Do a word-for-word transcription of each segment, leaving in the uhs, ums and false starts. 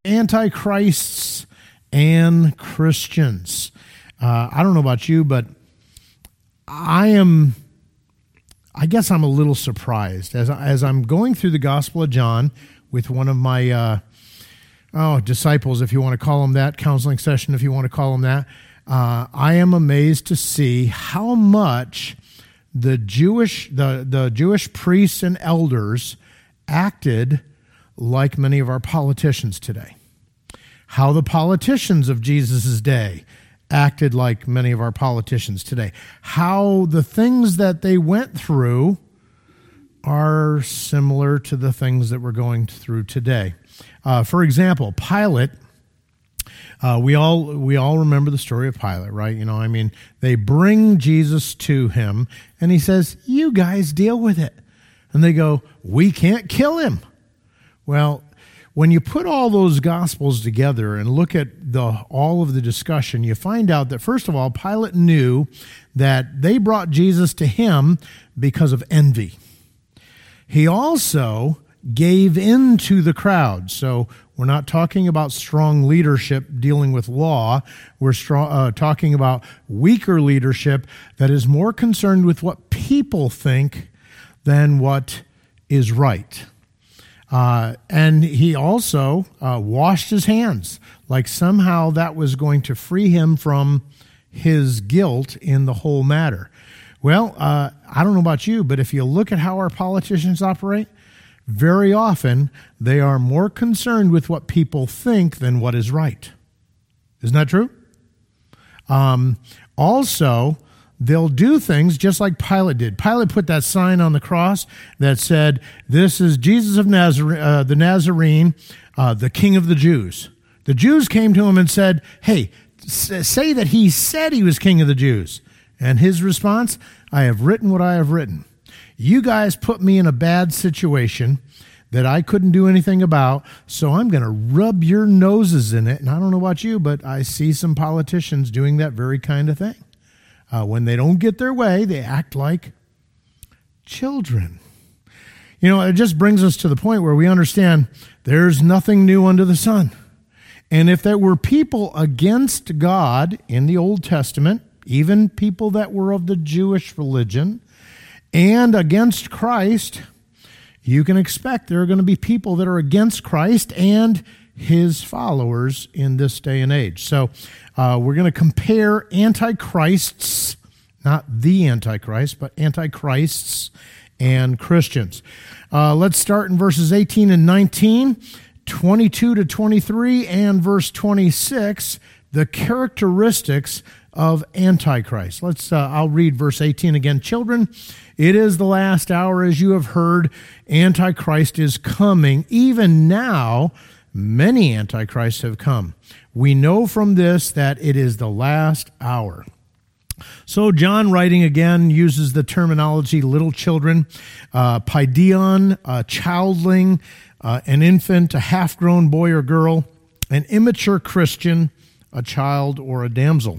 Antichrists and Christians. Uh, I don't know about you, but I am, I guess I'm a little surprised. As, as I'm going through the Gospel of John with one of my uh, oh disciples, if you want to call them that, counseling session, if you want to call them that, uh, I am amazed to see how much the Jewish, the, the Jewish priests and elders acted like many of our politicians today. How the politicians of Jesus' day acted like many of our politicians today. How the things that they went through are similar to the things that we're going through today. Uh, for example, Pilate, uh, we all we all remember the story of Pilate, right? You know, I mean, they bring Jesus to him, and he says, "You guys deal with it." And they go, "We can't kill him." Well, when you put all those Gospels together and look at the all of the discussion, you find out that, first of all, Pilate knew that they brought Jesus to him because of envy. He also gave in to the crowd. So we're not talking about strong leadership dealing with law. We're strong, uh, talking about weaker leadership that is more concerned with what people think than what is right. Uh, and he also uh, washed his hands, like somehow that was going to free him from his guilt in the whole matter. Well, uh, I don't know about you, but if you look at how our politicians operate, very often they are more concerned with what people think than what is right. Isn't that true? Um, also, they'll do things just like Pilate did. Pilate put that sign on the cross that said, "This is Jesus of Nazareth, uh, the Nazarene, uh, the King of the Jews." The Jews came to him and said, "Hey, s- say that he said he was King of the Jews." And his response, "I have written what I have written. You guys put me in a bad situation that I couldn't do anything about, so I'm going to rub your noses in it." And I don't know about you, but I see some politicians doing that very kind of thing. Uh, when they don't get their way, they act like children. You know, it just brings us to the point where we understand there's nothing new under the sun. And if there were people against God in the Old Testament, even people that were of the Jewish religion, and against Christ, you can expect there are going to be people that are against Christ and his followers in this day and age. So uh, we're going to compare antichrists, not the Antichrist, but antichrists and Christians. Uh, let's start in verses eighteen and nineteen, twenty-two to twenty-three, and verse twenty-six, the characteristics of Antichrist. Let's. Uh, I'll read verse eighteen again. "Children, it is the last hour, as you have heard. Antichrist is coming. Even now, many antichrists have come. We know from this that it is the last hour." So John, writing again, uses the terminology little children, uh, paideon, a childling, uh, an infant, a half-grown boy or girl, an immature Christian, a child or a damsel.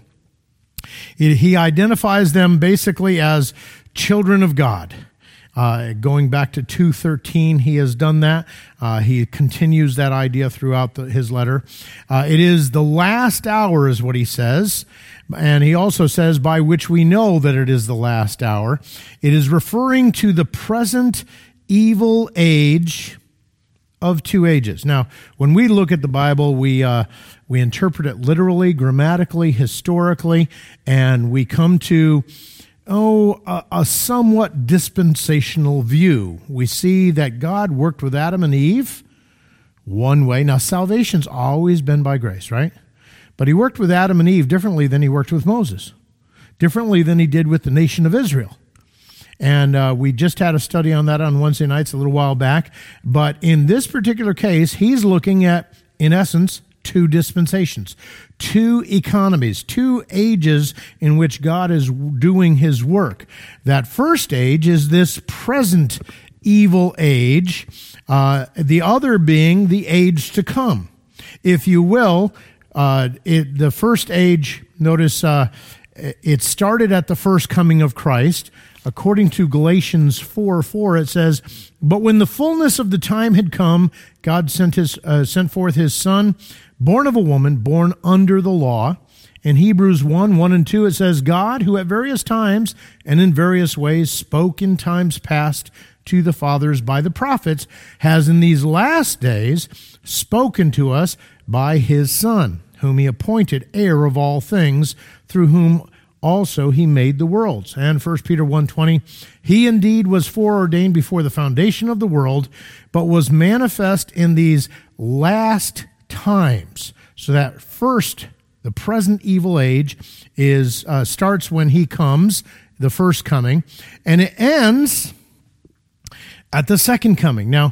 He identifies them basically as children of God. Uh, going back to two thirteen, he has done that. Uh, he continues that idea throughout the, his letter. Uh, it is the last hour is what he says. And he also says, by which we know that it is the last hour. It is referring to the present evil age of two ages. Now, when we look at the Bible, we uh, we interpret it literally, grammatically, historically, and we come to oh, a, a somewhat dispensational view. We see that God worked with Adam and Eve one way. Now, salvation's always been by grace, right? But he worked with Adam and Eve differently than he worked with Moses, differently than he did with the nation of Israel. And uh, we just had a study on that on Wednesday nights a little while back. But in this particular case, he's looking at, in essence, two dispensations, two economies, two ages in which God is doing his work. That first age is this present evil age, uh, the other being the age to come. If you will, uh, it, the first age, notice uh, it started at the first coming of Christ. according to Galatians four four, it says, "But when the fullness of the time had come, God sent his uh, sent forth his Son, born of a woman, born under the law." In Hebrews one, one and two, it says, "God, who at various times and in various ways spoke in times past to the fathers by the prophets, has in these last days spoken to us by his Son, whom he appointed heir of all things, through whom also he made the worlds." And First Peter one twenty, "He indeed was foreordained before the foundation of the world, but was manifest in these last times." So that first, the present evil age, is uh, starts when he comes, the first coming, and it ends at the second coming. Now,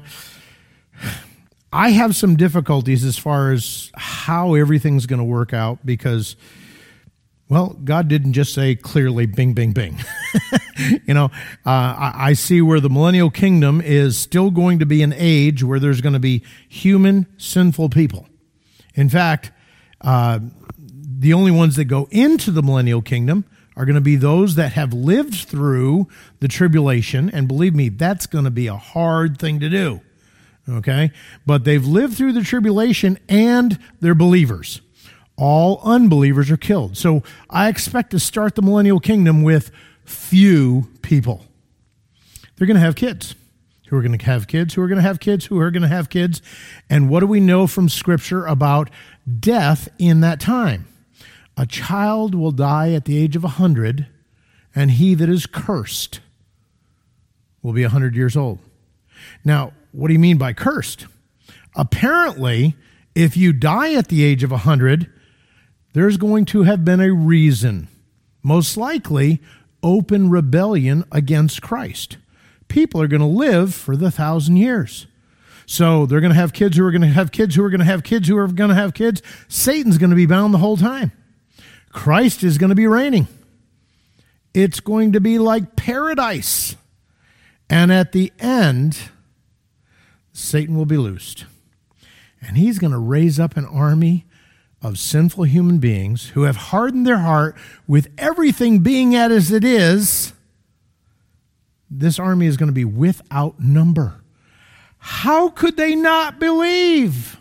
I have some difficulties as far as how everything's going to work out because, well, God didn't just say clearly, bing, bing, bing. you know, uh, I, I see where the millennial kingdom is still going to be an age where there's going to be human, sinful people. In fact, uh, the only ones that go into the millennial kingdom are going to be those that have lived through the tribulation. And believe me, that's going to be a hard thing to do. Okay? But they've lived through the tribulation and they're believers. All unbelievers are killed. So I expect to start the millennial kingdom with few people. They're going to have kids who are going to have kids who are going to have kids who are going to have kids. And what do we know from Scripture about death in that time? A child will die at the age of a hundred, and he that is cursed will be a hundred years old. Now, what do you mean by cursed? Apparently, if you die at the age of a hundred, there's going to have been a reason. Most likely, open rebellion against Christ. People are going to live for the thousand years. So they're going to have kids who are going to have kids who are going to have kids who are going to have kids. Satan's going to be bound the whole time. Christ is going to be reigning. It's going to be like paradise. And at the end, Satan will be loosed. And he's going to raise up an army of sinful human beings who have hardened their heart with everything being as it is. This army is going to be without number. How could they not believe?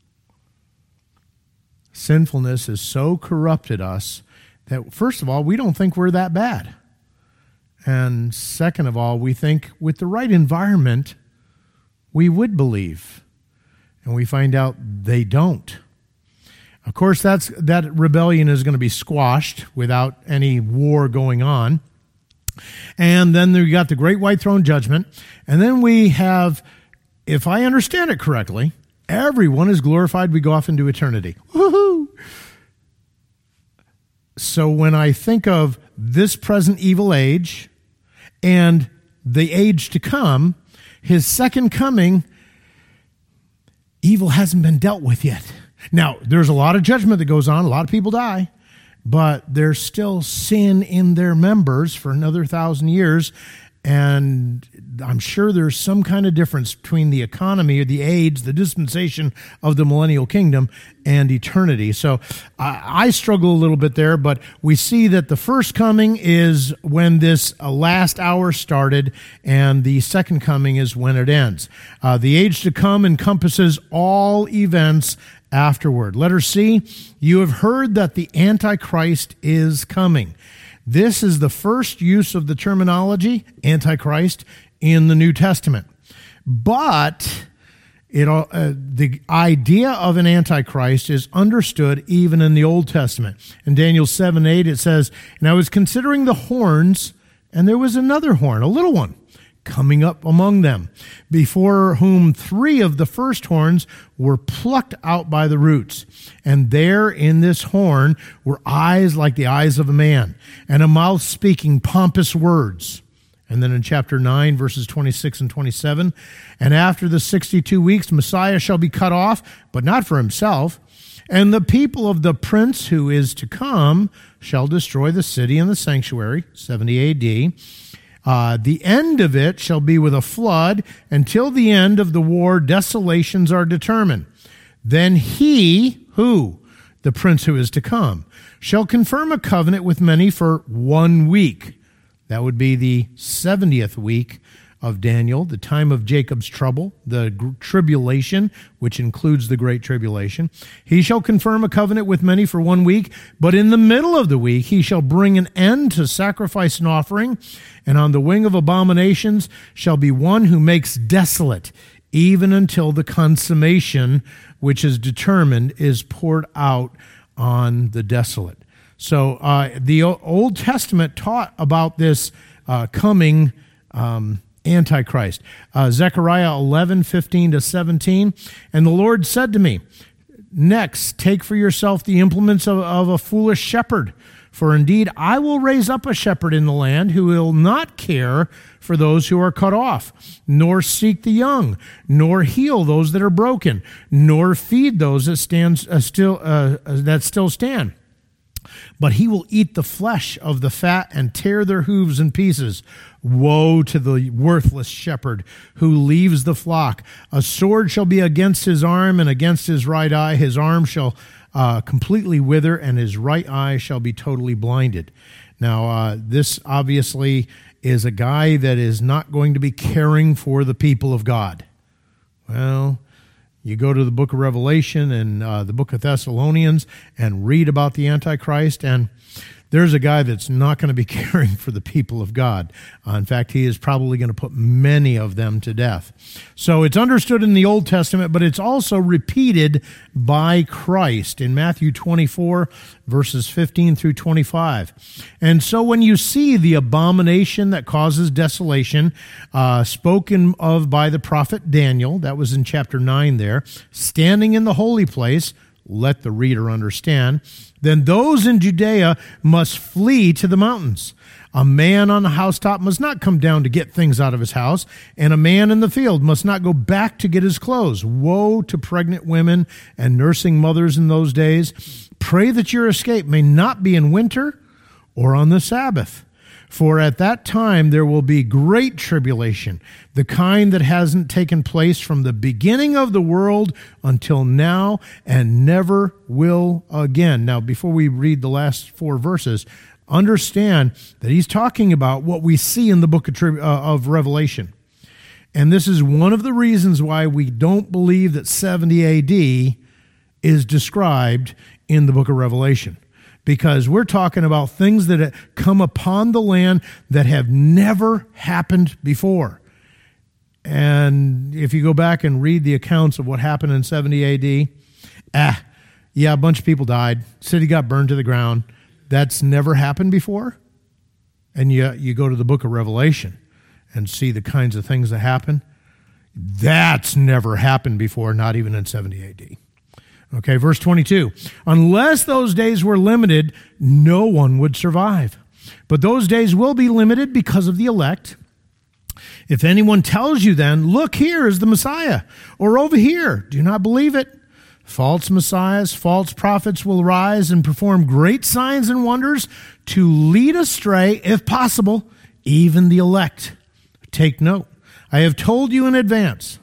Sinfulness has so corrupted us that, first of all, we don't think we're that bad. And second of all, we think with the right environment, we would believe. And we find out they don't. Of course, that's that rebellion is going to be squashed without any war going on. And then we got the great white throne judgment. And then we have, if I understand it correctly, everyone is glorified. We go off into eternity. Woohoo! So when I think of this present evil age and the age to come, his second coming, evil hasn't been dealt with yet. Now, there's a lot of judgment that goes on. A lot of people die. But there's still sin in their members for another thousand years. And I'm sure there's some kind of difference between the economy or the age, the dispensation of the millennial kingdom and eternity. So I, I struggle a little bit there, but we see that the first coming is when this uh, last hour started, and the second coming is when it ends. Uh, the age to come encompasses all events afterward. Letter C, you have heard that the Antichrist is coming. This is the first use of the terminology, Antichrist, in the New Testament. But it, uh, the idea of an Antichrist is understood even in the Old Testament. In Daniel seven eight, it says, "And I was considering the horns, and there was another horn, a little one, coming up among them, before whom three of the first horns were plucked out by the roots. And there in this horn were eyes like the eyes of a man, and a mouth speaking pompous words." And then in chapter nine, verses twenty-six and twenty-seven, "And after the sixty-two weeks, Messiah shall be cut off, but not for himself. And the people of the prince who is to come shall destroy the city and the sanctuary," seventy A D, Uh, "the end of it shall be with a flood. Until the end of the war, desolations are determined. Then he," who? "The prince who is to come, shall confirm a covenant with many for one week." That would be the seventieth week of Daniel, the time of Jacob's trouble, the gr- tribulation, which includes the great tribulation. He shall confirm a covenant with many for one week, but in the middle of the week he shall bring an end to sacrifice and offering, and on the wing of abominations shall be one who makes desolate, even until the consummation which is determined is poured out on the desolate. So uh, the o- Old Testament taught about this uh, coming um Antichrist. Uh, Zechariah eleven, fifteen to seventeen. And the Lord said to me, next, take for yourself the implements of, of a foolish shepherd. For indeed, I will raise up a shepherd in the land who will not care for those who are cut off, nor seek the young, nor heal those that are broken, nor feed those that stand uh, still uh, that still stand. But he will eat the flesh of the fat and tear their hooves in pieces. Woe to the worthless shepherd who leaves the flock. A sword shall be against his arm and against his right eye. His arm shall uh, completely wither, and his right eye shall be totally blinded. Now, uh, this obviously is a guy that is not going to be caring for the people of God. Well, you go to the book of Revelation and uh, the book of Thessalonians and read about the Antichrist, and there's a guy that's not going to be caring for the people of God. Uh, in fact, he is probably going to put many of them to death. So it's understood in the Old Testament, but it's also repeated by Christ in Matthew twenty-four, verses fifteen through twenty-five. And so when you see the abomination that causes desolation, uh, spoken of by the prophet Daniel, that was in chapter nine there, standing in the holy place, let the reader understand, then those in Judea must flee to the mountains. A man on the housetop must not come down to get things out of his house, and a man in the field must not go back to get his clothes. Woe to pregnant women and nursing mothers in those days. Pray that your escape may not be in winter or on the Sabbath. For at that time there will be great tribulation, the kind that hasn't taken place from the beginning of the world until now, and never will again. Now, before we read the last four verses, understand that he's talking about what we see in the book of, uh, of Revelation. And this is one of the reasons why we don't believe that seventy A D is described in the book of Revelation. Because we're talking about things that have come upon the land that have never happened before. And if you go back and read the accounts of what happened in seventy A D, ah, yeah, a bunch of people died. City got burned to the ground. That's never happened before. And you, you go to the book of Revelation and see the kinds of things that happen. That's never happened before, not even in seventy A D. Okay, verse twenty-two. Unless those days were limited, no one would survive. But those days will be limited because of the elect. If anyone tells you then, look, here is the Messiah, or over here, do not believe it. False messiahs, false prophets will rise and perform great signs and wonders to lead astray, if possible, even the elect. Take note. I have told you in advance.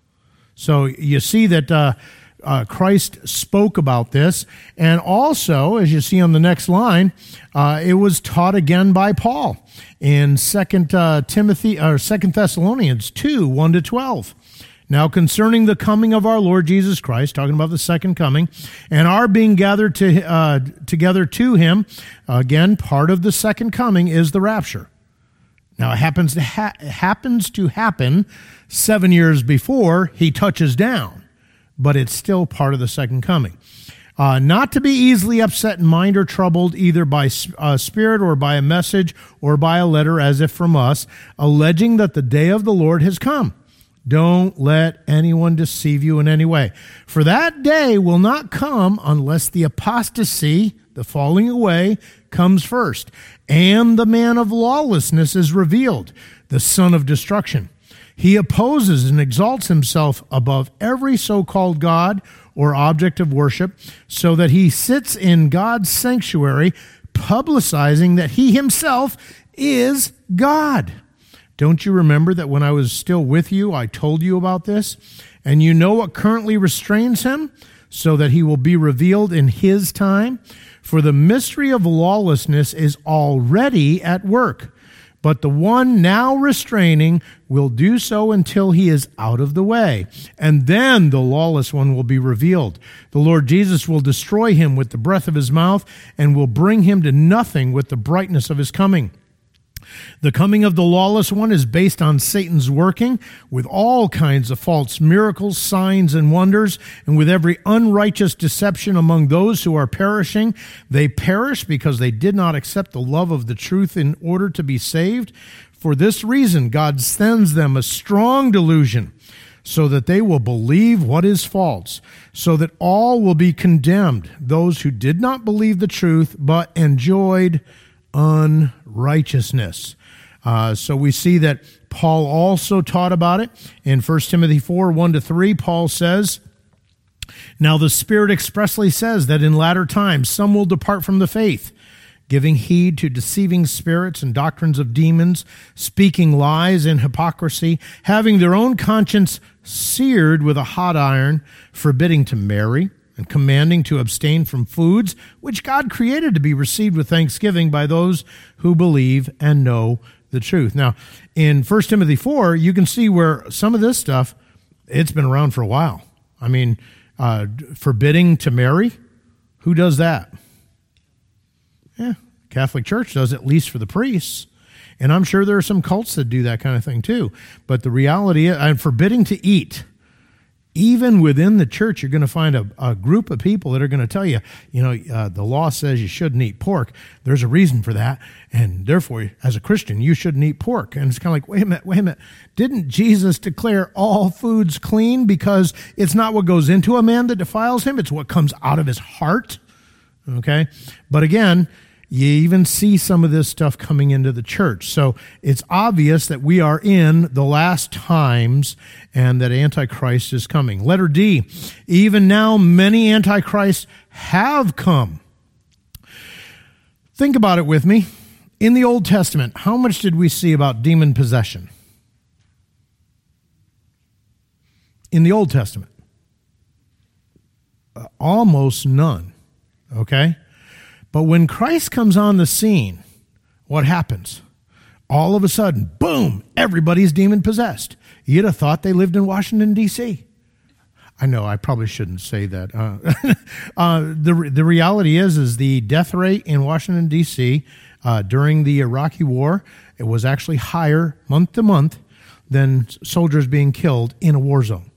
So you see that uh, uh, Christ spoke about this. And also, as you see on the next line, uh, it was taught again by Paul in Second uh, Timothy or Second Thessalonians two, one to twelve. Now concerning the coming of our Lord Jesus Christ, talking about the second coming, and our being gathered to uh, together to him, again, part of the second coming is the rapture. Now it happens to ha- it happens to happen seven years before he touches down, but it's still part of the second coming. Uh, not to be easily upset in mind or troubled either by uh, spirit or by a message or by a letter as if from us, alleging that the day of the Lord has come. Don't let anyone deceive you in any way. For that day will not come unless the apostasy, the falling away, comes first, and the man of lawlessness is revealed, the son of destruction. He opposes and exalts himself above every so-called God or object of worship, so that he sits in God's sanctuary, publicizing that he himself is God. Don't you remember that when I was still with you, I told you about this? And you know what currently restrains him, so that he will be revealed in his time? For the mystery of lawlessness is already at work. But the one now restraining will do so until he is out of the way. And then the lawless one will be revealed. The Lord Jesus will destroy him with the breath of his mouth and will bring him to nothing with the brightness of his coming. The coming of the lawless one is based on Satan's working with all kinds of false miracles, signs, and wonders, and with every unrighteous deception among those who are perishing. They perish because they did not accept the love of the truth in order to be saved. For this reason, God sends them a strong delusion, so that they will believe what is false, so that all will be condemned, those who did not believe the truth, but enjoyed unrighteousness. Uh, so we see that Paul also taught about it. In First Timothy four, one to three, Paul says, "Now the Spirit expressly says that in latter times some will depart from the faith, giving heed to deceiving spirits and doctrines of demons, speaking lies and hypocrisy, having their own conscience seared with a hot iron, forbidding to marry, and commanding to abstain from foods which God created to be received with thanksgiving by those who believe and know the truth." Now, in First Timothy four, you can see where some of this stuff, it's been around for a while. I mean, uh, forbidding to marry, who does that? Yeah, Catholic Church does, at least for the priests. And I'm sure there are some cults that do that kind of thing too. But the reality is, and forbidding to eat, even within the church, you're going to find a, a group of people that are going to tell you, you know, uh, the law says you shouldn't eat pork. There's a reason for that. And therefore, as a Christian, you shouldn't eat pork. And it's kind of like, wait a minute, wait a minute. Didn't Jesus declare all foods clean? Because it's not what goes into a man that defiles him. It's what comes out of his heart. Okay. But again, you even see some of this stuff coming into the church. So it's obvious that we are in the last times and that Antichrist is coming. Letter D, even now many Antichrists have come. Think about it with me. In the Old Testament, how much did we see about demon possession? In the Old Testament, uh, almost none, okay? But when Christ comes on the scene, what happens? All of a sudden, boom, everybody's demon-possessed. You'd have thought they lived in Washington, D C I know, I probably shouldn't say that. Uh, uh, the, the reality is, is the death rate in Washington, D C uh, during the Iraqi war, it was actually higher month to month than soldiers being killed in a war zone.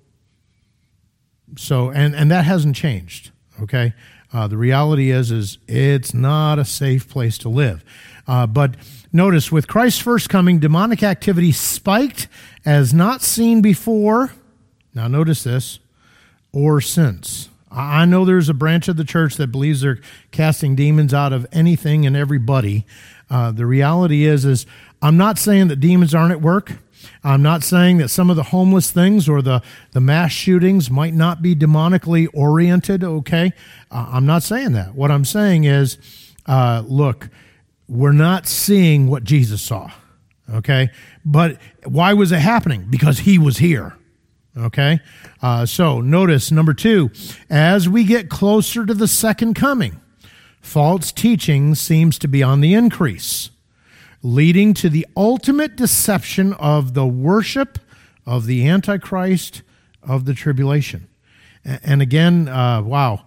So, and, and that hasn't changed, okay? Uh, the reality is, is it's not a safe place to live. Uh, but notice, with Christ's first coming, demonic activity spiked as not seen before. Now notice this, or since. I know there's a branch of the church that believes they're casting demons out of anything and everybody. Uh, the reality is, is I'm not saying that demons aren't at work. I'm not saying that some of the homeless things or the, the mass shootings might not be demonically oriented, okay? Uh, I'm not saying that. What I'm saying is, uh, look, we're not seeing what Jesus saw, okay? But why was it happening? Because he was here, okay? Uh, so notice, number two, as we get closer to the second coming, false teaching seems to be on the increase, leading to the ultimate deception of the worship of the Antichrist of the tribulation. And again, uh, wow,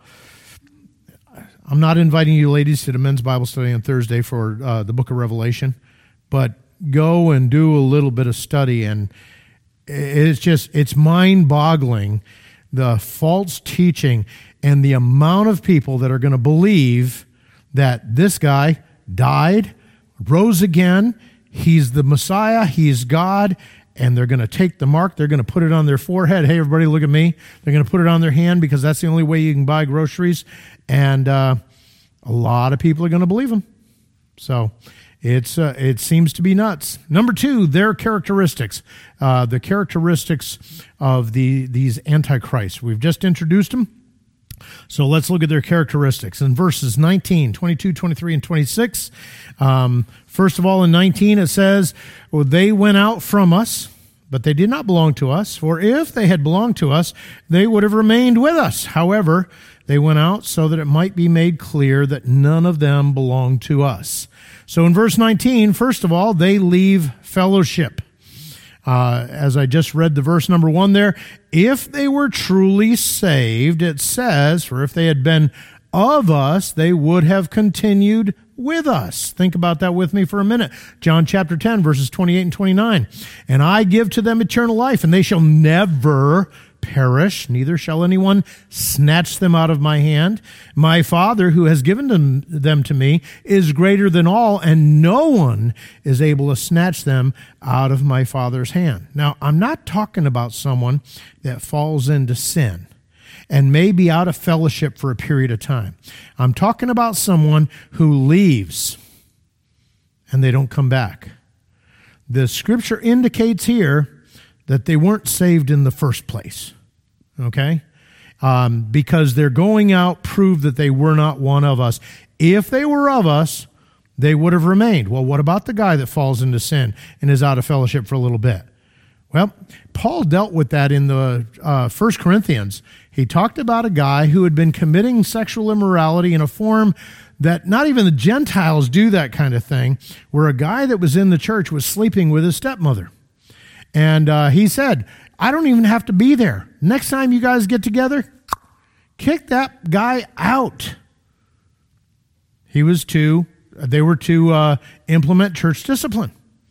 I'm not inviting you ladies to the men's Bible study on Thursday for uh, the book of Revelation, but go and do a little bit of study, and it's just, it's mind-boggling, the false teaching and the amount of people that are going to believe that this guy died, rose again, he's the Messiah, he's God, and they're going to take the mark, they're going to put it on their forehead. Hey, everybody, look at me. They're going to put it on their hand because that's the only way you can buy groceries. And uh, a lot of people are going to believe them. So it's uh, it seems to be nuts. Number two, their characteristics. Uh, the characteristics of the these antichrists. We've just introduced them. So let's look at their characteristics. In verses nineteen, twenty-two, twenty-three, and twenty-six, um, first of all, in nineteen, it says, well, they went out from us. But they did not belong to us, for if they had belonged to us, they would have remained with us. However, they went out so that it might be made clear that none of them belonged to us. So in verse nineteen, first of all, they leave fellowship. Uh, as I just read the verse number one there, if they were truly saved, it says, for if they had been of us, they would have continued with us. Think about that with me for a minute. John chapter ten, verses twenty-eight and twenty-nine. And I give to them eternal life, and they shall never perish, neither shall anyone snatch them out of my hand. My Father, who has given them, them to me, is greater than all, and no one is able to snatch them out of my Father's hand. Now, I'm not talking about someone that falls into sin and may be out of fellowship for a period of time. I'm talking about someone who leaves and they don't come back. The scripture indicates here that they weren't saved in the first place, okay? Um, because they're going out prove that they were not one of us. If they were of us, they would have remained. Well, what about the guy that falls into sin and is out of fellowship for a little bit? Well, Paul dealt with that in the uh, First Corinthians. He talked about a guy who had been committing sexual immorality in a form that not even the Gentiles do that kind of thing, where a guy that was in the church was sleeping with his stepmother. And uh, he said, I don't even have to be there. Next time you guys get together, kick that guy out. He was to, they were to uh, implement church discipline.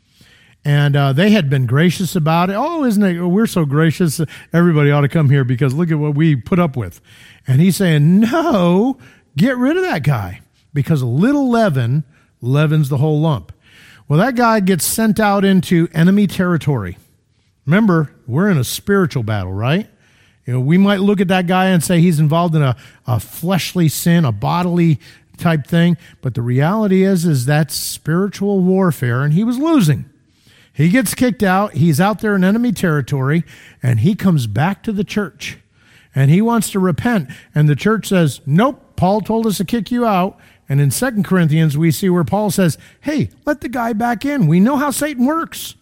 And uh, they had been gracious about it. Oh, isn't it? We're so gracious. Everybody ought to come here because look at what we put up with. And he's saying, no, get rid of that guy because a little leaven leavens the whole lump. Well, that guy gets sent out into enemy territory. Remember, we're in a spiritual battle, right? You know, we might look at that guy and say he's involved in a, a fleshly sin, a bodily type thing. But the reality is, is that's spiritual warfare, and he was losing. He gets kicked out. He's out there in enemy territory, and he comes back to the church, and he wants to repent. And the church says, nope, Paul told us to kick you out. And in Second Corinthians, we see where Paul says, hey, let the guy back in. We know how Satan works.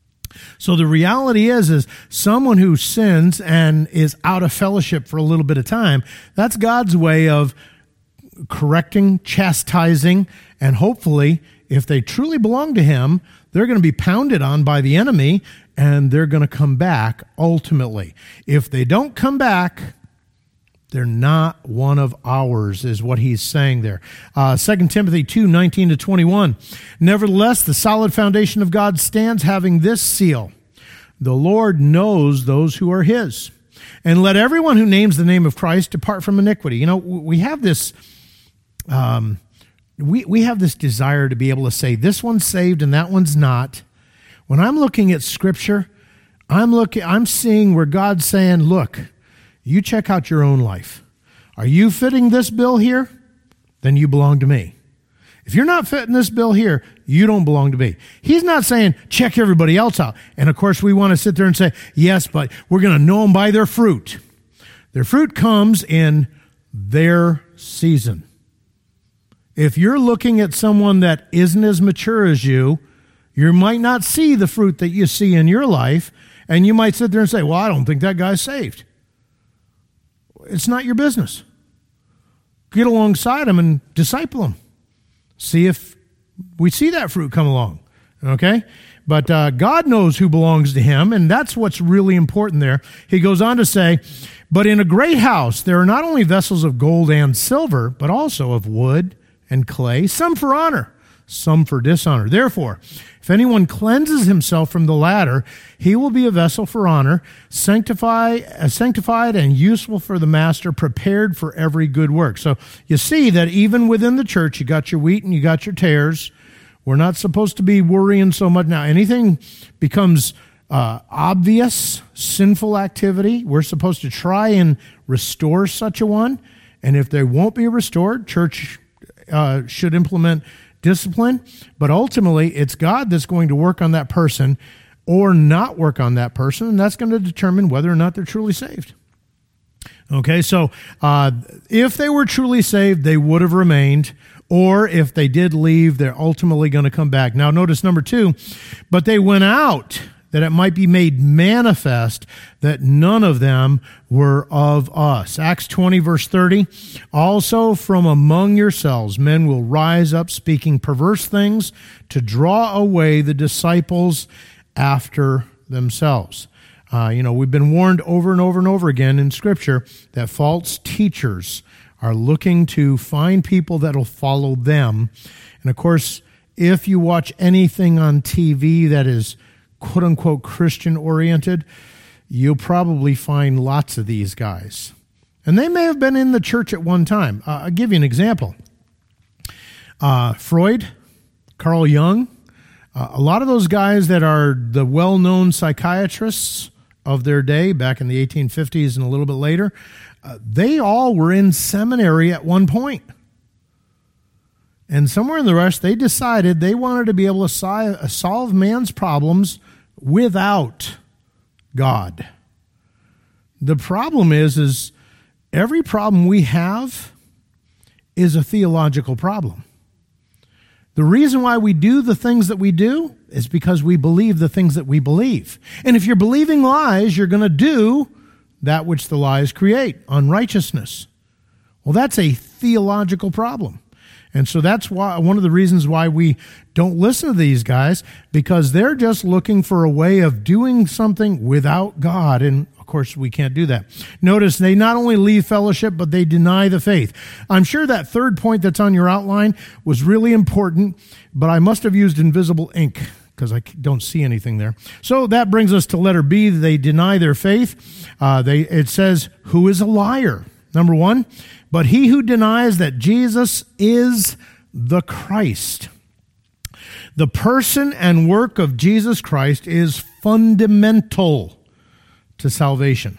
So the reality is, is someone who sins and is out of fellowship for a little bit of time, that's God's way of correcting, chastising, and hopefully, if they truly belong to him, they're going to be pounded on by the enemy, and they're going to come back ultimately. If they don't come back, they're not one of ours, is what he's saying there. Uh, Second Timothy two, nineteen to twenty-one. Nevertheless, the solid foundation of God stands, having this seal. The Lord knows those who are his. And let everyone who names the name of Christ depart from iniquity. You know, we have this... Um, We we have this desire to be able to say this one's saved and that one's not. When I'm looking at Scripture, I'm looking, I'm seeing where God's saying, look, you check out your own life. Are you fitting this bill here? Then you belong to me. If you're not fitting this bill here, you don't belong to me. He's not saying check everybody else out. And of course, we want to sit there and say, yes, but we're going to know them by their fruit. Their fruit comes in their season. If you're looking at someone that isn't as mature as you, you might not see the fruit that you see in your life, and you might sit there and say, well, I don't think that guy's saved. It's not your business. Get alongside him and disciple him. See if we see that fruit come along, okay? But uh, God knows who belongs to him, and that's what's really important there. He goes on to say, but in a great house there are not only vessels of gold and silver, but also of wood and clay, some for honor, some for dishonor. Therefore, if anyone cleanses himself from the latter, he will be a vessel for honor, sanctify, uh, sanctified and useful for the master, prepared for every good work. So you see that even within the church, you got your wheat and you got your tares. We're not supposed to be worrying so much. Now, anything becomes uh, obvious, sinful activity, we're supposed to try and restore such a one. And if they won't be restored, church Uh, should implement discipline, but ultimately it's God that's going to work on that person or not work on that person, and that's going to determine whether or not they're truly saved. Okay, so uh, if they were truly saved, they would have remained, or if they did leave, they're ultimately going to come back. Now notice number two, but they went out that it might be made manifest that none of them were of us. Acts twenty, verse thirty, also from among yourselves men will rise up speaking perverse things to draw away the disciples after themselves. Uh, you know, we've been warned over and over and over again in Scripture that false teachers are looking to find people that will follow them. And of course, if you watch anything on T V that is quote-unquote Christian-oriented, you'll probably find lots of these guys. And they may have been in the church at one time. Uh, I'll give you an example. Uh, Freud, Carl Jung, uh, a lot of those guys that are the well-known psychiatrists of their day, back in the eighteen fifties and a little bit later, uh, they all were in seminary at one point. And somewhere in the rush, they decided they wanted to be able to si- solve man's problems without God. The problem is, is every problem we have is a theological problem. The reason why we do the things that we do is because we believe the things that we believe. And if you're believing lies, you're going to do that which the lies create, unrighteousness. Well, that's a theological problem. And so that's why one of the reasons why we don't listen to these guys, because they're just looking for a way of doing something without God. And of course, we can't do that. Notice they not only leave fellowship, but they deny the faith. I'm sure that third point that's on your outline was really important, but I must have used invisible ink because I don't see anything there. So that brings us to letter B. They deny their faith. Uh, they it says, who is a liar? Number one, but he who denies that Jesus is the Christ. The person and work of Jesus Christ is fundamental to salvation.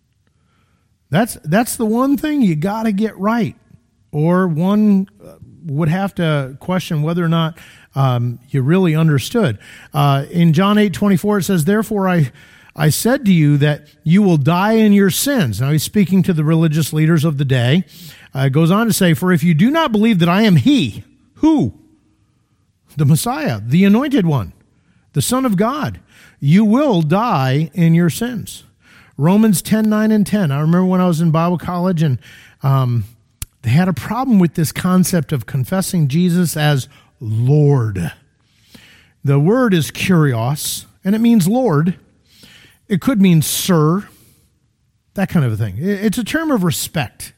That's that's the one thing you got to get right, or one would have to question whether or not um, you really understood. Uh, in John eight twenty-four, it says, therefore I I said to you that you will die in your sins. Now he's speaking to the religious leaders of the day. Uh, it goes on to say, for if you do not believe that I am he, who? The Messiah, the anointed one, the Son of God, you will die in your sins. Romans ten, nine and ten. I remember when I was in Bible college and um, they had a problem with this concept of confessing Jesus as Lord. The word is kurios, and it means Lord. It could mean sir, that kind of a thing. It's a term of respect.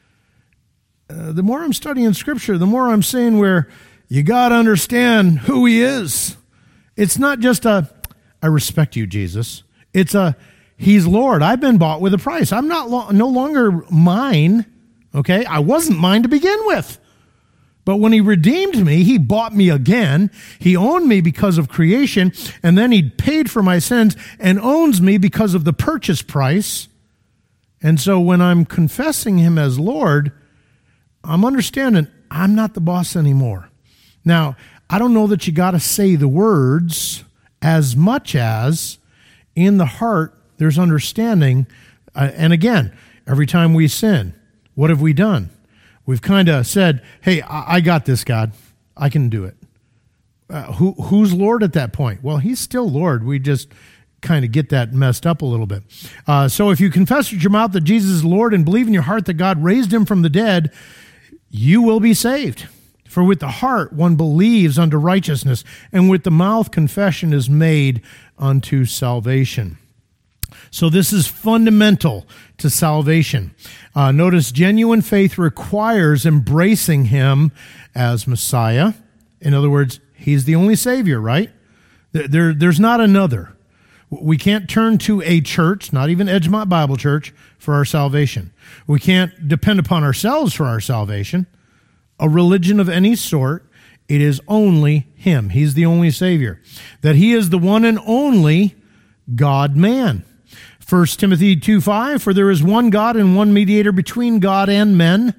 Uh, the more I'm studying Scripture, the more I'm seeing where you got to understand who he is. It's not just a, I respect you, Jesus. It's a, he's Lord. I've been bought with a price. I'm not lo- no longer mine, okay? I wasn't mine to begin with. But when he redeemed me, he bought me again. He owned me because of creation, and then he paid for my sins and owns me because of the purchase price. And so when I'm confessing him as Lord, I'm understanding I'm not the boss anymore. Now, I don't know that you got to say the words as much as in the heart there's understanding. Uh, and again, every time we sin, what have we done? We've kind of said, hey, I, I got this, God. I can do it. Uh, who Who's Lord at that point? Well, he's still Lord. We just kind of get that messed up a little bit. Uh, so if you confess with your mouth that Jesus is Lord and believe in your heart that God raised him from the dead, you will be saved. For with the heart one believes unto righteousness, and with the mouth confession is made unto salvation. So this is fundamental to salvation. Uh, notice genuine faith requires embracing him as Messiah. In other words, he's the only Savior, right? There, there's not another. We can't turn to a church, not even Edgemont Bible Church, for our salvation. We can't depend upon ourselves for our salvation. A religion of any sort, it is only him. He's the only Savior. That he is the one and only God-man. First Timothy two five, for there is one God and one mediator between God and men,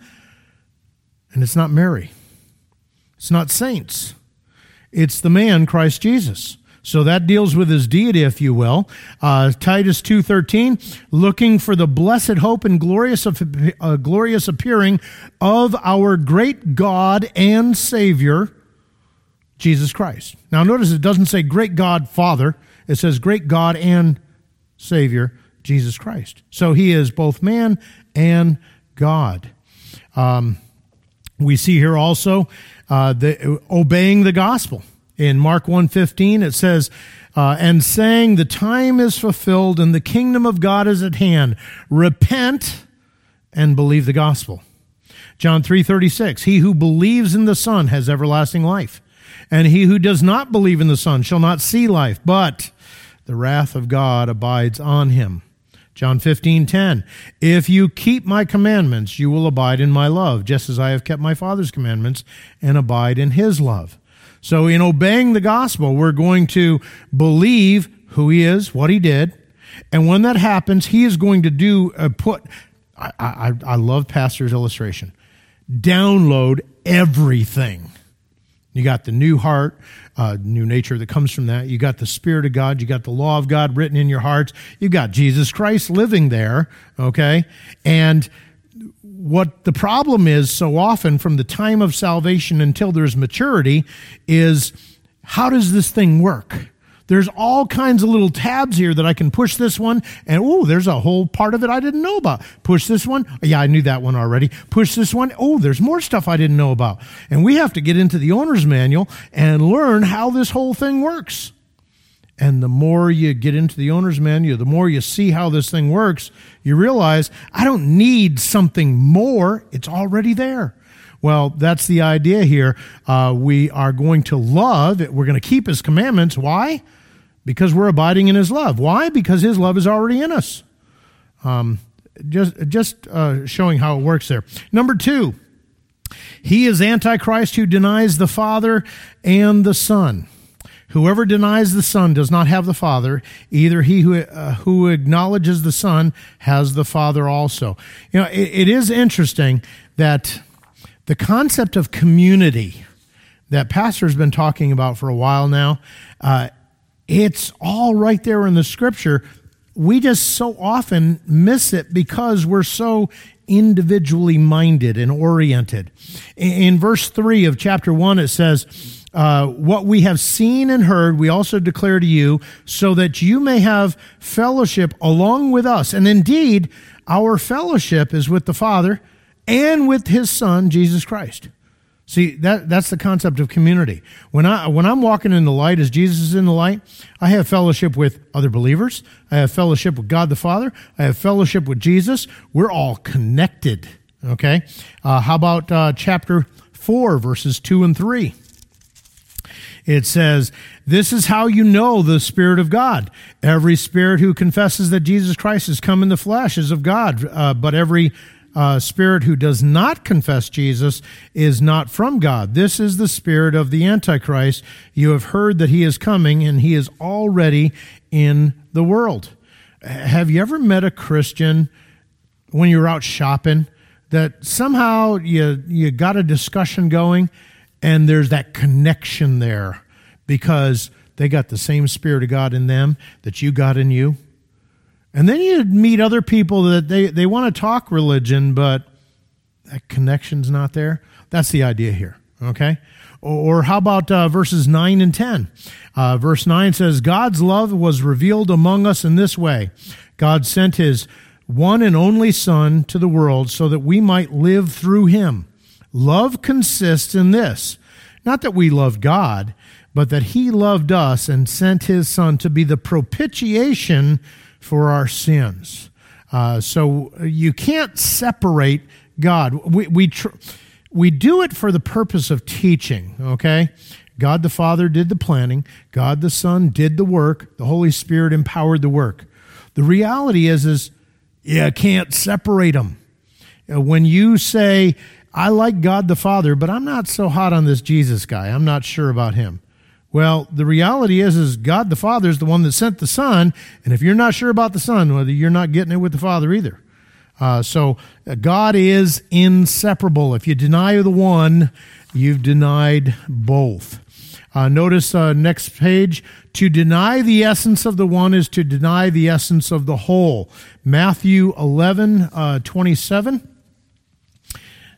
and it's not Mary. It's not saints. It's the man, Christ Jesus. So that deals with his deity, if you will. Uh, Titus two thirteen, looking for the blessed hope and glorious, uh, glorious appearing of our great God and Savior, Jesus Christ. Now notice it doesn't say great God Father. It says great God and Savior, Jesus Christ. So he is both man and God. Um, we see here also uh, the, obeying the gospel. In Mark one fifteen, it says, uh, and saying, the time is fulfilled and the kingdom of God is at hand. Repent and believe the gospel. John three thirty-six, he who believes in the Son has everlasting life, and he who does not believe in the Son shall not see life, but the wrath of God abides on him. John fifteen ten, if you keep my commandments, you will abide in my love, just as I have kept my Father's commandments and abide in his love. So in obeying the gospel, we're going to believe who he is, what he did, and when that happens, he is going to do, uh, put, I, I, I love Pastor's illustration, download everything. You got the new heart, uh, new nature that comes from that. You got the Spirit of God. You got the law of God written in your hearts. You got Jesus Christ living there, okay? And what the problem is so often from the time of salvation until there's maturity is, how does this thing work? There's all kinds of little tabs here that I can push this one, and oh, there's a whole part of it I didn't know about. Push this one. Yeah, I knew that one already. Push this one. Oh, there's more stuff I didn't know about. And we have to get into the owner's manual and learn how this whole thing works. And the more you get into the owner's manual, the more you see how this thing works, you realize, I don't need something more. It's already there. Well, that's the idea here. Uh, we are going to love, we're going to keep his commandments. Why? Because we're abiding in his love. Why? Because his love is already in us. Um, just just uh, showing how it works there. Number two, he is Antichrist who denies the Father and the Son. Whoever denies the Son does not have the Father. Either he who uh, who acknowledges the Son has the Father also. You know, it, it is interesting that the concept of community that Pastor's been talking about for a while now, uh, it's all right there in the Scripture. We just so often miss it because we're so individually minded and oriented. In, in verse three of chapter one, it says, Uh, what we have seen and heard, we also declare to you, so that you may have fellowship along with us. And indeed, our fellowship is with the Father and with his Son, Jesus Christ. See, that that's the concept of community. When, I, when I'm walking in the light as Jesus is in the light, I have fellowship with other believers. I have fellowship with God the Father. I have fellowship with Jesus. We're all connected, okay? Uh, how about uh, chapter four, verses two and three? It says, this is how you know the Spirit of God. Every spirit who confesses that Jesus Christ has come in the flesh is of God, uh, but every uh, spirit who does not confess Jesus is not from God. This is the spirit of the Antichrist. You have heard that he is coming, and he is already in the world. Have you ever met a Christian when you're out shopping that somehow you you got a discussion going, and there's that connection there because they got the same Spirit of God in them that you got in you? And then you meet other people that they, they want to talk religion, but that connection's not there. That's the idea here, okay? Or, or how about uh, verses nine and ten? Uh, verse nine says, God's love was revealed among us in this way. God sent his one and only Son to the world so that we might live through him. Love consists in this, not that we loved God, but that he loved us and sent his Son to be the propitiation for our sins. Uh, so you can't separate God. We we tr- we do it for the purpose of teaching, okay? God the Father did the planning. God the Son did the work. The Holy Spirit empowered the work. The reality is, is you can't separate them. When you say, I like God the Father, but I'm not so hot on this Jesus guy. I'm not sure about him. Well, the reality is, is God the Father is the one that sent the Son, and if you're not sure about the Son, well, you're not getting it with the Father either. Uh, so uh, God is inseparable. If you deny the one, you've denied both. Uh, notice uh, next page, to deny the essence of the one is to deny the essence of the whole. Matthew eleven, uh, twenty-seven.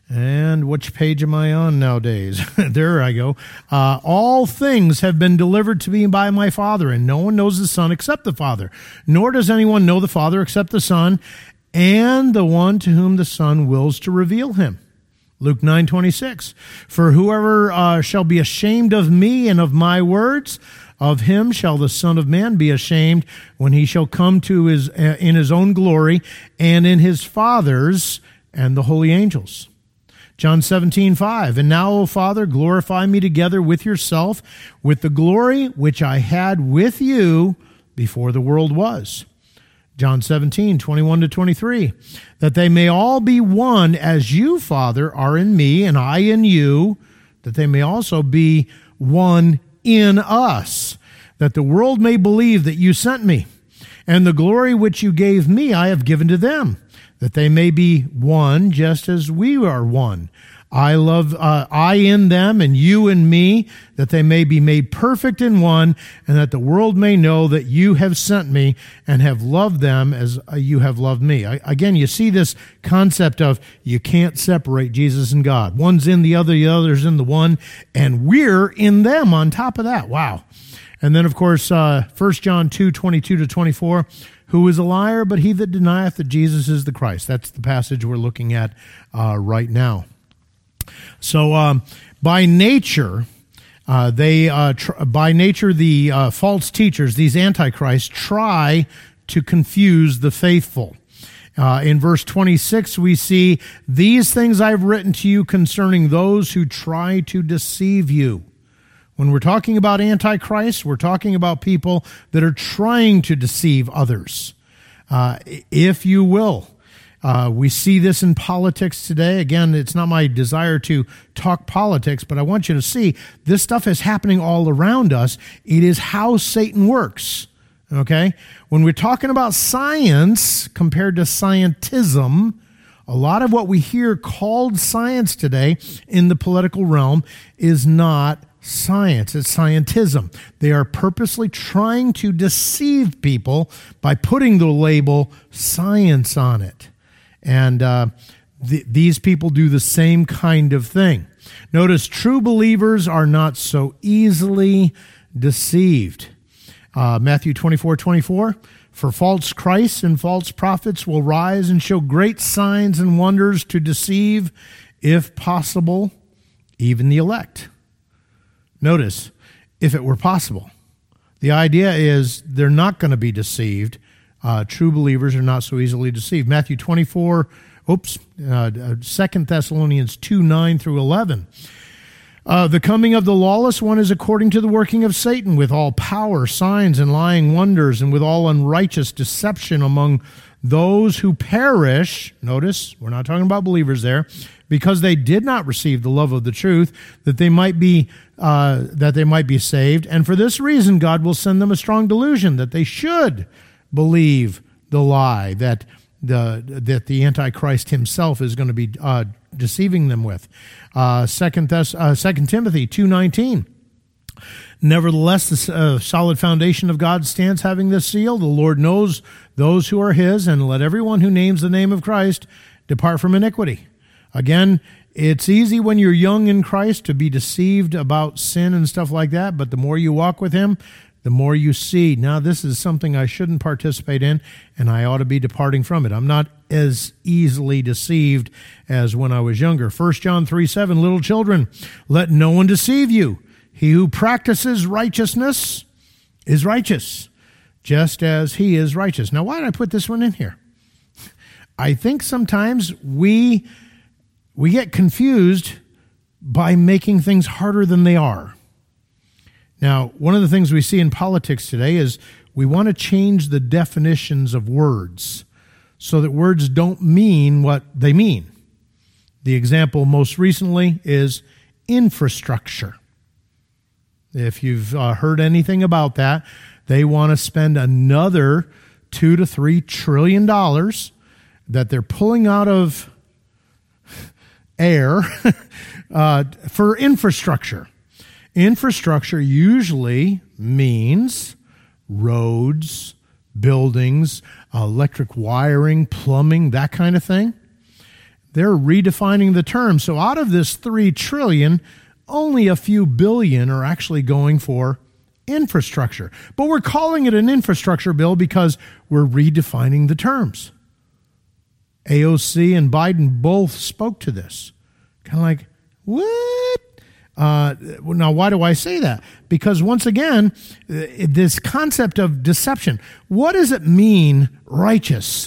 And which page am I on nowadays? There I go. Uh, all things have been delivered to me by my Father, and no one knows the Son except the Father. Nor does anyone know the Father except the Son, and the one to whom the Son wills to reveal him. Luke nine twenty-six. For whoever uh, shall be ashamed of me and of my words, of him shall the Son of Man be ashamed when he shall come to his uh, in his own glory and in his Father's and the holy angels. John seventeen five. And now, O Father, glorify me together with yourself, with the glory which I had with you before the world was. John seventeen twenty-one to twenty-three. That they may all be one, as you, Father, are in me, and I in you, that they may also be one in us, that the world may believe that you sent me. And the glory which you gave me I have given to them, that they may be one just as we are one. I love, uh, I in them and you in me, that they may be made perfect in one, and that the world may know that you have sent me and have loved them as you have loved me. I, again, you see this concept of you can't separate Jesus and God. One's in the other, the other's in the one, and we're in them on top of that. Wow. And then, of course, uh, First John two twenty-two to twenty-four, who is a liar, but he that denieth that Jesus is the Christ. That's the passage we're looking at uh, right now. So, um, by nature, uh, they uh, tr- by nature the uh, false teachers, these antichrists, try to confuse the faithful. Uh, in verse twenty-six, we see, "These things I've written to you concerning those who try to deceive you." When we're talking about antichrist, we're talking about people that are trying to deceive others, uh, if you will. Uh, we see this in politics today. Again, it's not my desire to talk politics, but I want you to see this stuff is happening all around us. It is how Satan works, okay? When we're talking about science compared to scientism, a lot of what we hear called science today in the political realm is not science. It's scientism. They are purposely trying to deceive people by putting the label science on it. And uh, th- these people do the same kind of thing. Notice, true believers are not so easily deceived. Uh, Matthew twenty-four twenty-four, for false Christs and false prophets will rise and show great signs and wonders to deceive, if possible, even the elect. Notice, if it were possible. The idea is they're not going to be deceived. Uh, true believers are not so easily deceived. Matthew twenty-four, oops, uh, Second Thessalonians two, nine through eleven. Uh, the coming of the lawless one is according to the working of Satan, with all power, signs, and lying wonders, and with all unrighteous deception among those who perish. Notice, we're not talking about believers there, because they did not receive the love of the truth, that they might be uh, that they might be saved. And for this reason, God will send them a strong delusion, that they should believe the lie that the that the Antichrist himself is going to be uh, deceiving them with. Uh, Second Thess- uh, Second Timothy two nineteen. Nevertheless, the uh, solid foundation of God stands, having this seal: the Lord knows those who are His, and let everyone who names the name of Christ depart from iniquity. Again, it's easy when you're young in Christ to be deceived about sin and stuff like that, but the more you walk with Him, the more you see, now this is something I shouldn't participate in, and I ought to be departing from it. I'm not as easily deceived as when I was younger. First John three seven, little children, let no one deceive you. He who practices righteousness is righteous, just as he is righteous. Now, why did I put this one in here? I think sometimes we we get confused by making things harder than they are. Now, one of the things we see in politics today is we want to change the definitions of words so that words don't mean what they mean. The example most recently is infrastructure. If you've uh, heard anything about that, they want to spend another two to three trillion dollars that they're pulling out of air uh, for infrastructure. Infrastructure usually means roads, buildings, electric wiring, plumbing, that kind of thing. They're redefining the term. So out of this three trillion, only a few billion are actually going for infrastructure. But we're calling it an infrastructure bill because we're redefining the terms. A O C and Biden both spoke to this. Kind of like, what? Uh, now, why do I say that? Because once again, this concept of deception, what does it mean, righteous?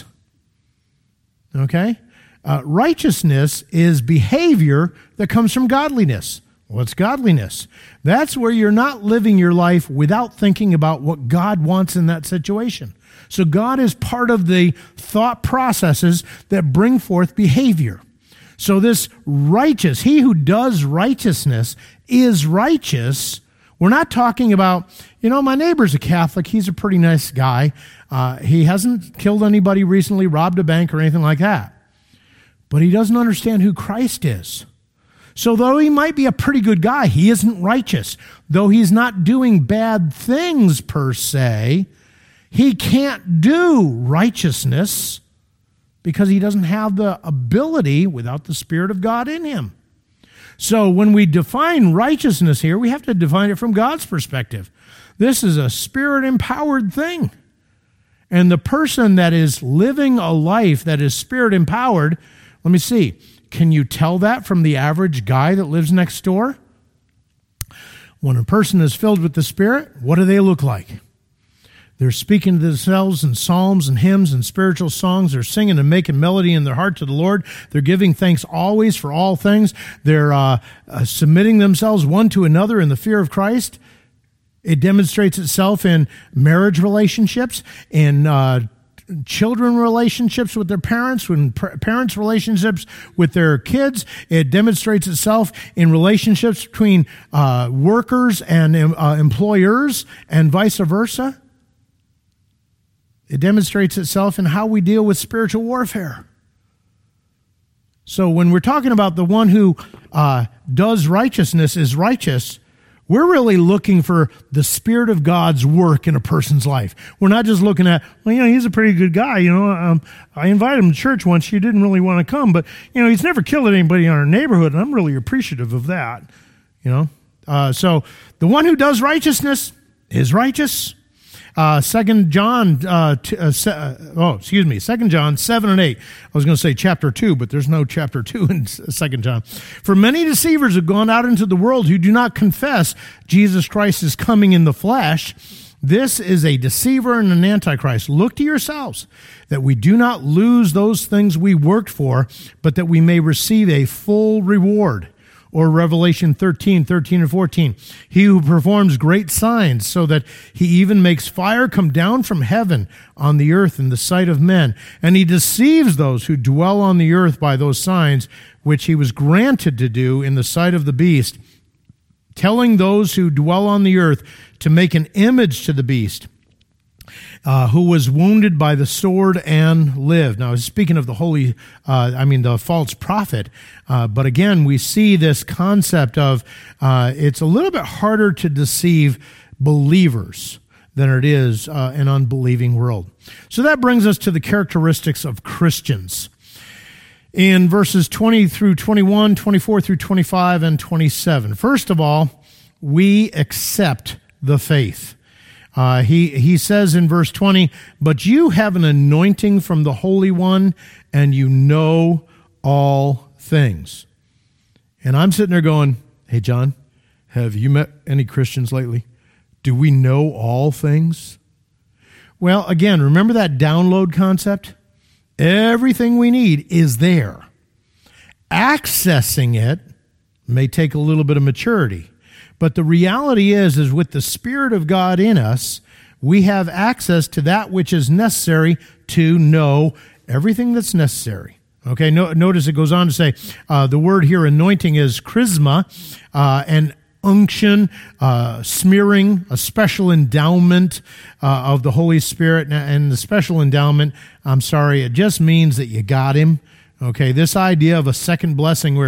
Okay? Uh, righteousness is behavior that comes from godliness. What's godliness? That's where you're not living your life without thinking about what God wants in that situation. So God is part of the thought processes that bring forth behavior. So this righteous, he who does righteousness is righteous. We're not talking about, you know, my neighbor's a Catholic. He's a pretty nice guy. Uh, he hasn't killed anybody recently, robbed a bank or anything like that. But he doesn't understand who Christ is. So though he might be a pretty good guy, he isn't righteous. Though he's not doing bad things per se, he can't do righteousness because he doesn't have the ability without the Spirit of God in him. So when we define righteousness here, we have to define it from God's perspective. This is a Spirit-empowered thing. And the person that is living a life that is Spirit-empowered, let me see, can you tell that from the average guy that lives next door? When a person is filled with the Spirit, what do they look like? They're speaking to themselves in psalms and hymns and spiritual songs. They're singing and making melody in their heart to the Lord. They're giving thanks always for all things. They're uh, uh, submitting themselves one to another in the fear of Christ. It demonstrates itself in marriage relationships, in uh, children relationships with their parents, when parents relationships with their kids. It demonstrates itself in relationships between uh, workers and uh, employers and vice versa. It demonstrates itself in how we deal with spiritual warfare. So when we're talking about the one who uh, does righteousness is righteous, we're really looking for the Spirit of God's work in a person's life. We're not just looking at, well, you know, he's a pretty good guy. You know, um, I invited him to church once. She didn't really want to come, but, you know, he's never killed anybody in our neighborhood, and I'm really appreciative of that, you know. Uh, so the one who does righteousness is righteous. Uh, Second John, uh, t- uh, se- uh, oh, excuse me, Second John seven and eight. I was going to say chapter two, but there's no chapter two in Second John. For many deceivers have gone out into the world who do not confess Jesus Christ is coming in the flesh. This is a deceiver and an antichrist. Look to yourselves that we do not lose those things we worked for, but that we may receive a full reward. Or Revelation thirteen, thirteen and fourteen. He who performs great signs so that he even makes fire come down from heaven on the earth in the sight of men. And he deceives those who dwell on the earth by those signs which he was granted to do in the sight of the beast, telling those who dwell on the earth to make an image to the beast, Uh, who was wounded by the sword and lived. Now, speaking of the holy, uh, I mean, the false prophet, uh, but again, we see this concept of uh, it's a little bit harder to deceive believers than it is uh, an unbelieving world. So that brings us to the characteristics of Christians. In verses twenty through twenty-one, twenty-four through twenty-five, and twenty-seven. First of all, we accept the faith. Uh, he, he says in verse twenty, but you have an anointing from the Holy One, and you know all things. And I'm sitting there going, hey, John, have you met any Christians lately? Do we know all things? Well, again, remember that download concept? Everything we need is there. Accessing it may take a little bit of maturity. But the reality is, is with the Spirit of God in us, we have access to that which is necessary to know everything that's necessary. Okay, no, notice it goes on to say, uh, the word here, anointing, is charisma, uh, and unction, uh, smearing, a special endowment uh, of the Holy Spirit. And the special endowment, I'm sorry, it just means that you got him. Okay, this idea of a second blessing where, woo,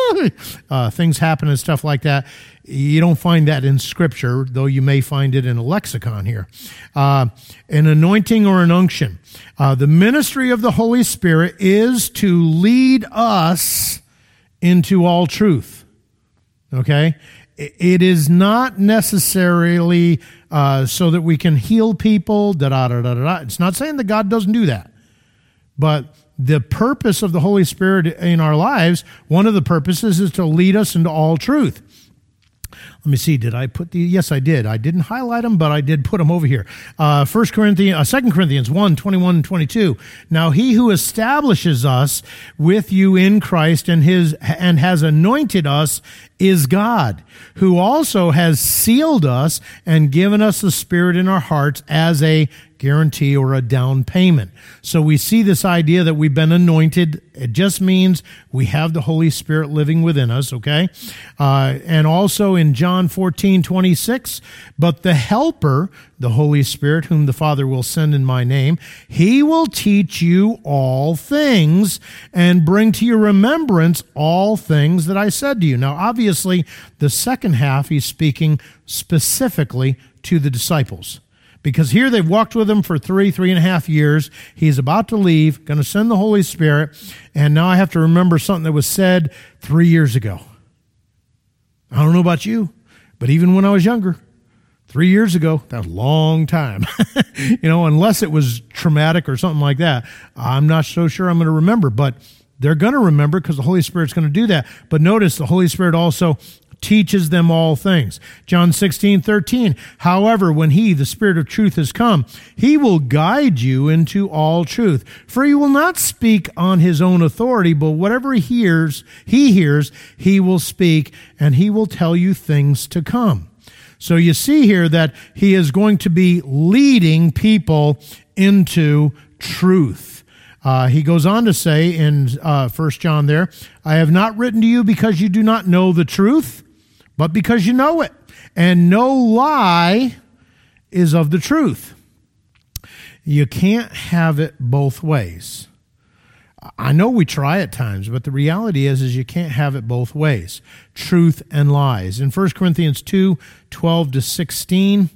uh, things happen and stuff like that. You don't find that in Scripture, though you may find it in a lexicon here. Uh, an anointing or an unction. Uh, the ministry of the Holy Spirit is to lead us into all truth. Okay? It is not necessarily uh, so that we can heal people, da-da-da-da-da. It's not saying that God doesn't do that. But the purpose of the Holy Spirit in our lives, one of the purposes is to lead us into all truth. Let me see, did I put the, yes, I did. I didn't highlight them, but I did put them over here. Uh, First Corinthians, uh, Second Corinthians one, twenty-one and twenty-two. Now he who establishes us with you in Christ and his, and has anointed us is God, who also has sealed us and given us the Spirit in our hearts as a guarantee or a down payment. So we see this idea that we've been anointed. It just means we have the Holy Spirit living within us, okay? Uh, and also in John fourteen, twenty-six, but the Helper, the Holy Spirit, whom the Father will send in my name, he will teach you all things and bring to your remembrance all things that I said to you. Now, obviously, the second half, he's speaking specifically to the disciples. Because here they've walked with him for three, three and a half years. He's about to leave, going to send the Holy Spirit, and now I have to remember something that was said three years ago. I don't know about you, but even when I was younger, three years ago, that was a long time. You know, unless it was traumatic or something like that, I'm not so sure I'm going to remember, but they're going to remember because the Holy Spirit's going to do that. But notice the Holy Spirit also teaches them all things. John sixteen, thirteen. However, when he, the Spirit of truth, has come, he will guide you into all truth. For he will not speak on his own authority, but whatever he hears, he hears, he will speak, and he will tell you things to come. So you see here that he is going to be leading people into truth. Uh, he goes on to say in uh, First John there, I have not written to you because you do not know the truth, but because you know it. And no lie is of the truth. You can't have it both ways. I know we try at times, but the reality is, is you can't have it both ways. Truth and lies. In First Corinthians two, twelve to sixteen,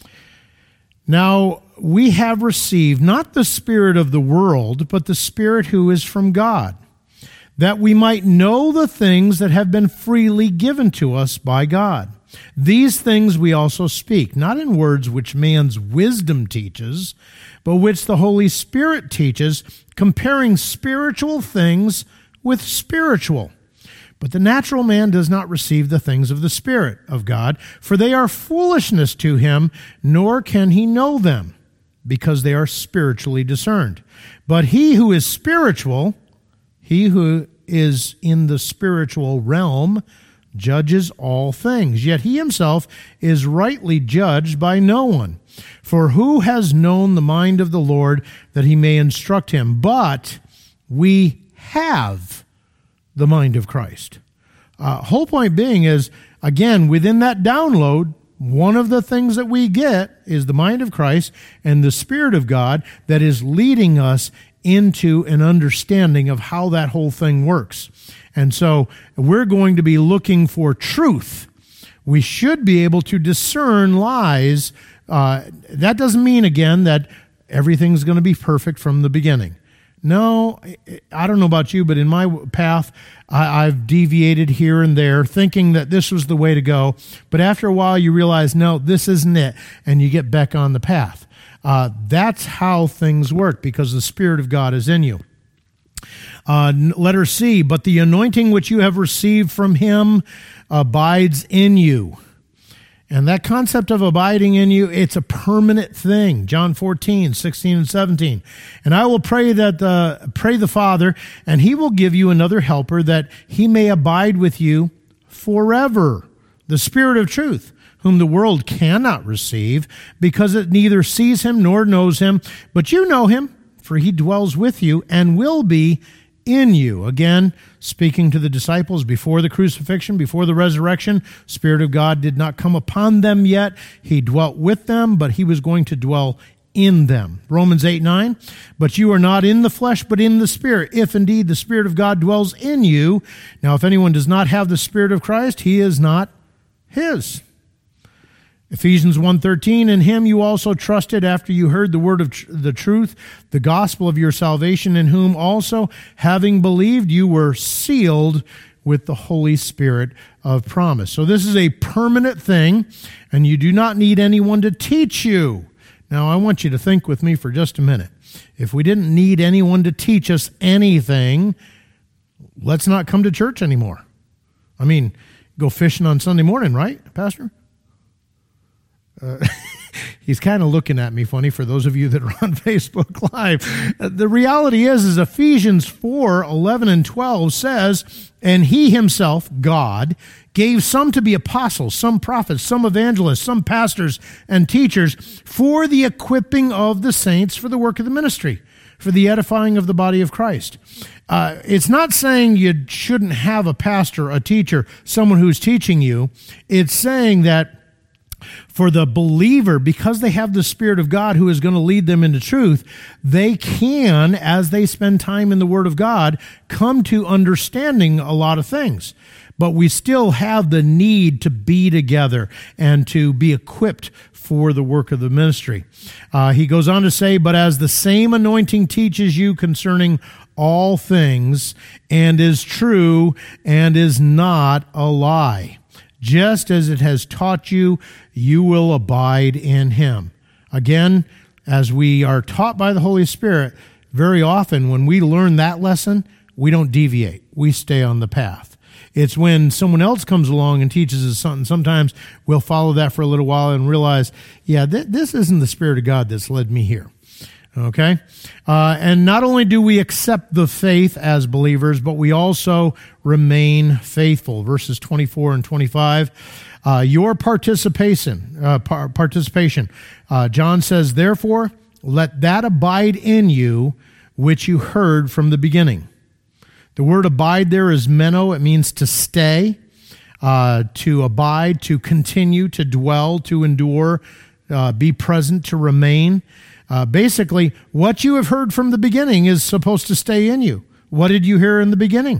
now we have received not the spirit of the world, but the Spirit who is from God, that we might know the things that have been freely given to us by God. These things we also speak, not in words which man's wisdom teaches, but which the Holy Spirit teaches, comparing spiritual things with spiritual. But the natural man does not receive the things of the Spirit of God, for they are foolishness to him, nor can he know them, because they are spiritually discerned. But he who is spiritual, he who is in the spiritual realm, judges all things. Yet he himself is rightly judged by no one. For who has known the mind of the Lord that he may instruct him? But we have the mind of Christ. Uh, whole point being is, again, within that download, one of the things that we get is the mind of Christ and the Spirit of God that is leading us into an understanding of how that whole thing works. And so we're going to be looking for truth. We should be able to discern lies. Uh, that doesn't mean, again, that everything's going to be perfect from the beginning. No, I don't know about you, but in my path, I, I've deviated here and there, thinking that this was the way to go. But after a while, you realize, no, this isn't it, and you get back on the path. Uh, that's how things work, because the Spirit of God is in you. Uh, letter C, but the anointing which you have received from him abides in you. And that concept of abiding in you, it's a permanent thing. John fourteen, sixteen and seventeen. And I will pray that the, pray the Father, and he will give you another helper, that he may abide with you forever. The Spirit of truth, whom the world cannot receive, because it neither sees him nor knows him. But you know him, for he dwells with you and will be in you. Again, speaking to the disciples before the crucifixion, before the resurrection, Spirit of God did not come upon them yet. He dwelt with them, but he was going to dwell in them. Romans eight nine, but you are not in the flesh, but in the Spirit, if indeed the Spirit of God dwells in you. Now, if anyone does not have the Spirit of Christ, he is not his. Ephesians one thirteen, in him you also trusted after you heard the word of tr- the truth, the gospel of your salvation, in whom also, having believed, you were sealed with the Holy Spirit of promise. So this is a permanent thing, and you do not need anyone to teach you. Now, I want you to think with me for just a minute. If we didn't need anyone to teach us anything, let's not come to church anymore. I mean, go fishing on Sunday morning, right, Pastor? Uh, he's kind of looking at me funny for those of you that are on Facebook Live. Uh, the reality is, is Ephesians four eleven and twelve says, and he himself, God, gave some to be apostles, some prophets, some evangelists, some pastors and teachers for the equipping of the saints for the work of the ministry, for the edifying of the body of Christ. Uh, it's not saying you shouldn't have a pastor, a teacher, someone who's teaching you. It's saying that for the believer, because they have the Spirit of God who is going to lead them into truth, they can, as they spend time in the Word of God, come to understanding a lot of things. But we still have the need to be together and to be equipped for the work of the ministry. Uh, he goes on to say, but as the same anointing teaches you concerning all things, and is true and is not a lie, just as it has taught you, you will abide in him. Again, as we are taught by the Holy Spirit, very often when we learn that lesson, we don't deviate. We stay on the path. It's when someone else comes along and teaches us something, sometimes we'll follow that for a little while and realize, yeah, th- this isn't the Spirit of God that's led me here. Okay? Uh, and not only do we accept the faith as believers, but we also remain faithful. Verses twenty-four and twenty-five, uh, your participation, uh, par- participation. Uh, John says, therefore, let that abide in you, which you heard from the beginning. The word abide there is meno. It means to stay, uh, to abide, to continue, to dwell, to endure, uh, be present, to remain. Uh, basically, what you have heard from the beginning is supposed to stay in you. What did you hear in the beginning?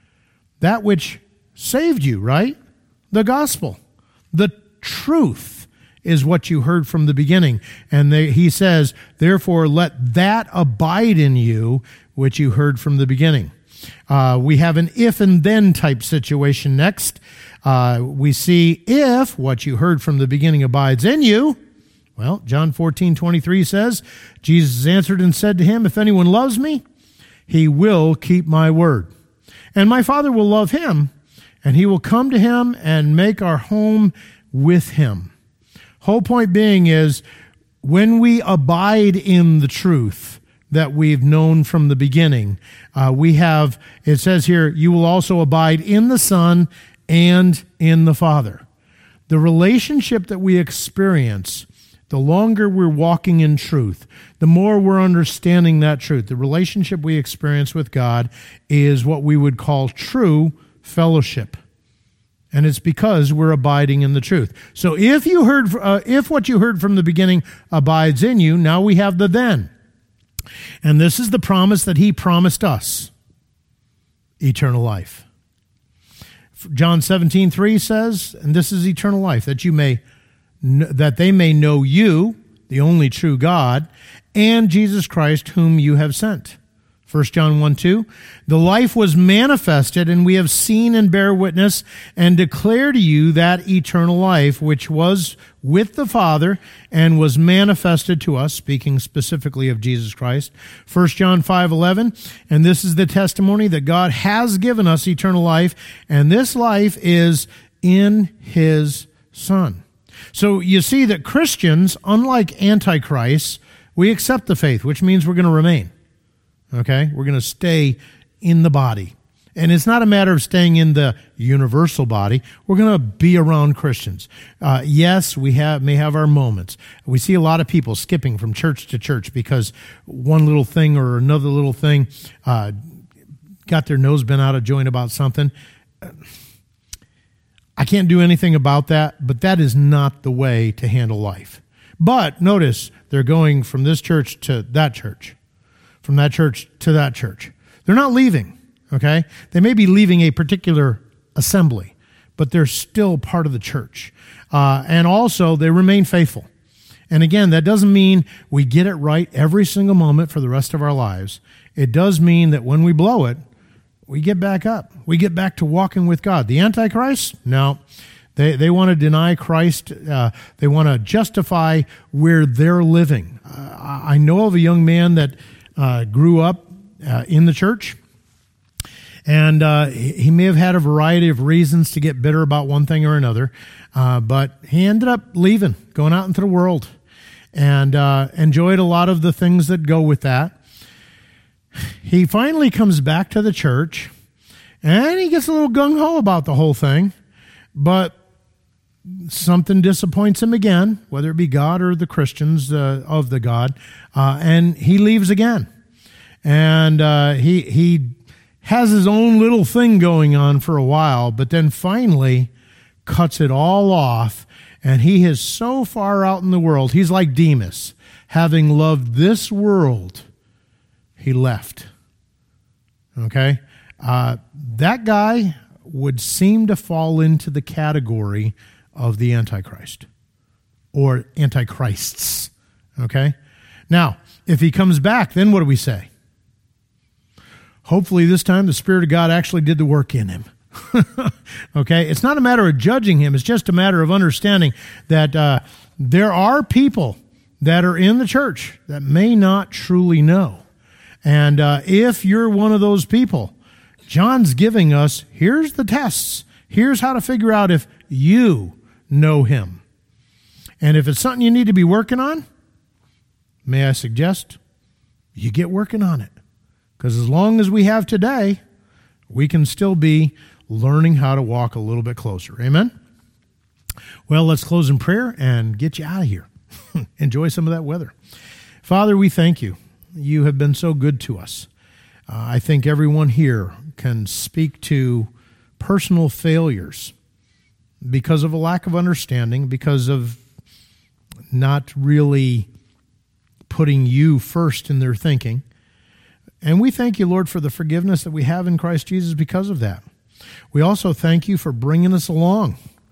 That which saved you, right? The gospel. The truth is what you heard from the beginning. And they, he says, therefore, let that abide in you, which you heard from the beginning. Uh, we have an if and then type situation next. Uh, we see if what you heard from the beginning abides in you. Well, John fourteen twenty-three says, Jesus answered and said to him, if anyone loves me, he will keep my word. And my Father will love him, and he will come to him and make our home with him. Whole point being is, when we abide in the truth that we've known from the beginning, uh, we have, it says here, you will also abide in the Son and in the Father. The relationship that we experience, the longer we're walking in truth, the more we're understanding that truth. The relationship we experience with God is what we would call true fellowship. And it's because we're abiding in the truth. So if you heard, uh, if what you heard from the beginning abides in you, now we have the then. And this is the promise that he promised us, eternal life. John seventeen three says, and this is eternal life, that you may that they may know you, the only true God, and Jesus Christ, whom you have sent. First John one two, the life was manifested, and we have seen and bear witness, and declare to you that eternal life, which was with the Father, and was manifested to us, speaking specifically of Jesus Christ. First John five eleven, and this is the testimony that God has given us eternal life, and this life is in his Son. So you see that Christians, unlike Antichrists, we accept the faith, which means we're going to remain. Okay? We're going to stay in the body. And it's not a matter of staying in the universal body. We're going to be around Christians. Uh, yes, we have may have our moments. We see a lot of people skipping from church to church because one little thing or another little thing uh, got their nose bent out of joint about something. I can't do anything about that, but that is not the way to handle life. But notice, they're going from this church to that church, from that church to that church. They're not leaving, okay? They may be leaving a particular assembly, but they're still part of the church. Uh, and also, they remain faithful. And again, that doesn't mean we get it right every single moment for the rest of our lives. It does mean that when we blow it, we get back up. We get back to walking with God. The Antichrist? No. They they want to deny Christ. Uh, they want to justify where they're living. Uh, I know of a young man that uh, grew up uh, in the church, and uh, he may have had a variety of reasons to get bitter about one thing or another, uh, but he ended up leaving, going out into the world, and uh, enjoyed a lot of the things that go with that. He finally comes back to the church, and he gets a little gung-ho about the whole thing, but something disappoints him again, whether it be God or the Christians uh, of the God, uh, and he leaves again. And uh, he he has his own little thing going on for a while, but then finally cuts it all off, and he is so far out in the world. He's like Demas. Having loved this world, he left. Okay? Uh, that guy would seem to fall into the category of the Antichrist or Antichrists. Okay? Now, if he comes back, then what do we say? Hopefully this time the Spirit of God actually did the work in him. Okay? It's not a matter of judging him. It's just a matter of understanding that uh, there are people that are in the church that may not truly know. And uh, if you're one of those people, John's giving us, here's the tests. Here's how to figure out if you know him. And if it's something you need to be working on, may I suggest you get working on it. Because as long as we have today, we can still be learning how to walk a little bit closer. Amen? Well, let's close in prayer and get you out of here. Enjoy some of that weather. Father, we thank you. You have been so good to us. Uh, I think everyone here can speak to personal failures because of a lack of understanding, because of not really putting you first in their thinking. And we thank you, Lord, for the forgiveness that we have in Christ Jesus because of that. We also thank you for bringing us along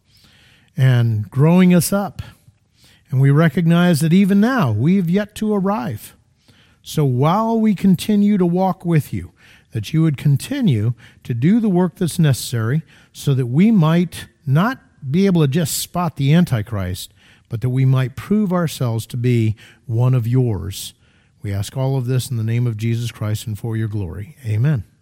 and growing us up. And we recognize that even now, we have yet to arrive. So while we continue to walk with you, that you would continue to do the work that's necessary so that we might not be able to just spot the Antichrist, but that we might prove ourselves to be one of yours. We ask all of this in the name of Jesus Christ and for your glory. Amen.